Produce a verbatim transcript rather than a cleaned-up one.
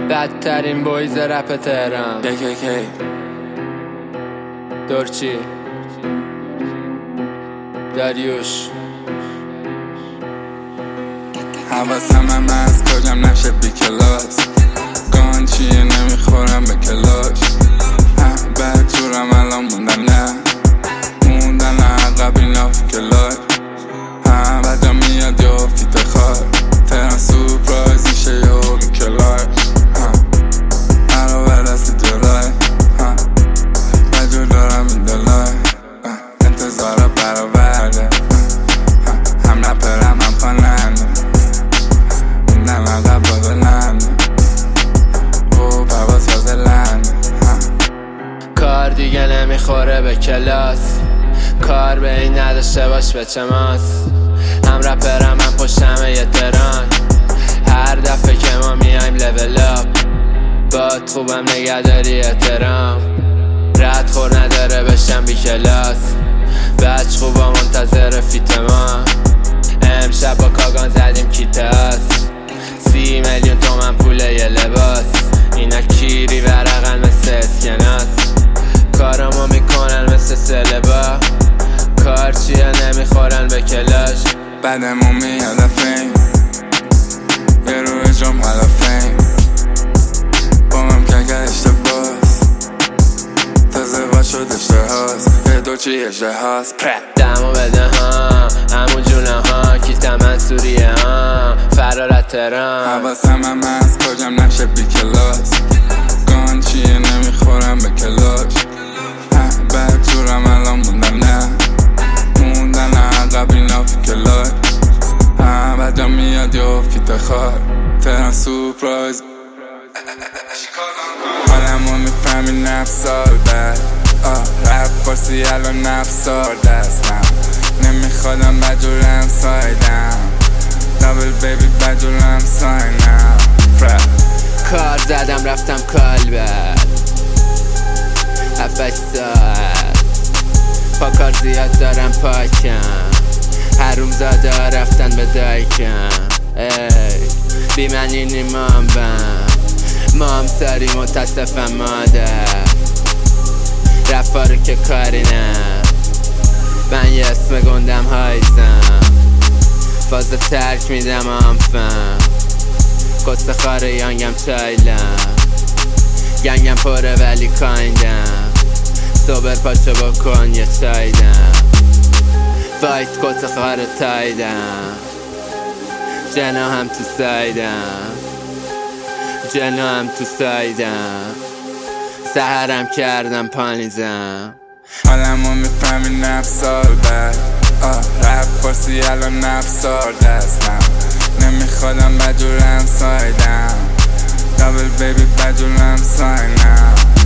بدترین بویز رپ تهران کی کی کی دورچی داریوش حواسم هم از کجم نشه بی کلاس گان چیه نمیخورم به کلاش بعد جورم الان موندن نه موندن عقب اینا فی کلاش بعد جا میاد یا فیت خار تهران سورپرایز میشه یا بی کلاش مرا برست جلای بجور دارم این دلای انتظارا برآورده هم نپرم هم خواننده موندم عقب با بلنده او پرواز فاضلنده کار دیگه نمیخوره به کلاس کار به این نداشته باش به چه ماس هم رپرم من پشتم یه تران هر دفعه که ما میایم لول اپ باد خوبم نگهداری احترام رد خور نداره بشم بی کلاس بچ خوبا منتظر فیت ما امشب با کاگان زدیم کیتاس سی میلیون تومن پول یه لباس اینا کیری ورقن مثل اسکناس کارامو میکنن مثل سلبا کار چیه نمیخورن به کلاش بعدمون میاد فیم یه روی جم حالا فیم با من که اشتباس تازه با شد اشتهاز یه دو چی اشتهاز دمو بده ها همون جونه ها کیتا منصوریه ها فرارت تران حواسم هم از کجم نشه بی کلاس گان چیه نمیخورم به کلاش بعد جورم الان موندن نه موندن عقب اینا فی کلاش بعد جا میاد یا فیت خار تهران سورپرایز حالمو میفهمی نفس سال بعد رپ فارسی الان نفس سال دستم نمیخوادم بجورم سایدم دابل بیبی بجورم ساینم کار زدم رفتم کالبد هفتش ساعت پا کار زیاد دارم پاکم حروم زاده ها رفتن به دایکم ای بی من اینی مام بم مام ساری متصفم مادر رفارو که کاری نه من یه اسم گندم هایزم فازه ترک میدم آنفم قصه خاره یانگم چایلم گنگم پره ولی کایندم صبر پاچه بکن یه چایدم فایت قصه خاره تایدم جنا هم تو سایدم جنا هم تو سایدم سهرم کردم پانیزم حالمو میفهمی نفس سال بعد رپ فارسی الان نفس سال دستم نمیخوادم بجورم سایدم دابل بیبی بجورم ساینم